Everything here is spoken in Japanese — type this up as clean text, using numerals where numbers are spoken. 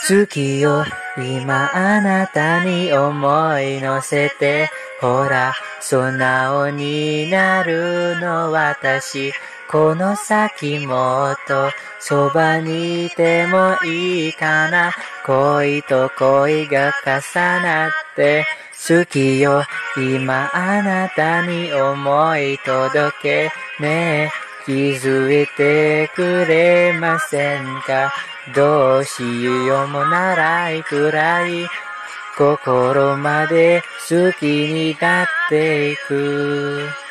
好きよ、今あなたに思い乗せて、ほら、素直になるの私。この先もっとそばにいてもいいかな。恋と恋が重なって、好きよ、今あなたに思い届け。ねえ、気づいてくれませんか。どうしようもないくらい心まで好きになっていく。